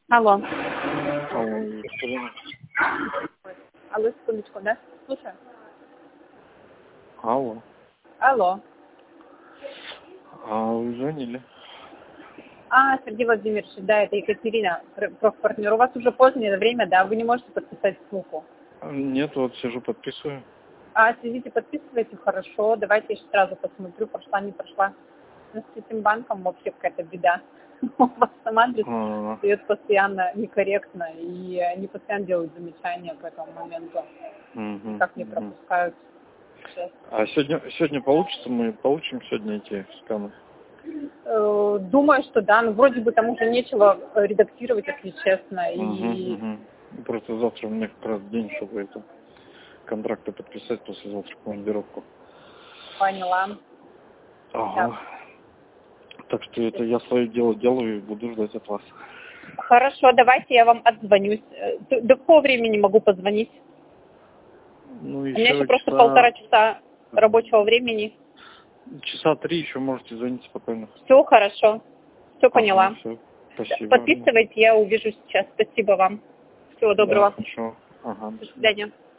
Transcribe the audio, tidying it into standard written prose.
Алло. Алло, Екатерина. Алло, секундочку, да? Слушаю. Алло. Алло. А вы звонили? Сергей Владимирович, да, это Екатерина, профпартнер. У вас уже позднее время, да? Вы не можете подписать ссылку. Нет, вот сижу, подписываю. Сидите, подписывайте, хорошо. Давайте я сейчас сразу посмотрю, прошла, не прошла. С этим банком вообще какая-то беда. У вас сам адрес дает постоянно некорректно, и они постоянно делают замечания по этому моменту. Как не пропускают. Сейчас. А сегодня получится? Мы получим сегодня эти сканы? Думаю, что да. Ну, вроде бы там уже нечего редактировать, если честно. Просто завтра у меня как раз день, чтобы это контракты подписать, послезавтра командировку. Поняла. Ага. Да. Так что это я свое дело делаю и буду ждать от вас. Хорошо, давайте я вам отзвонюсь. До какого времени могу позвонить? Ну, У меня еще просто 1,5 часа рабочего времени. Часа 3 еще можете звонить спокойно. Все хорошо. Все поняла. Все. Спасибо. Подписывайте, я увижу сейчас. Спасибо вам. Всего доброго. Да, хорошо. Ага. До свидания.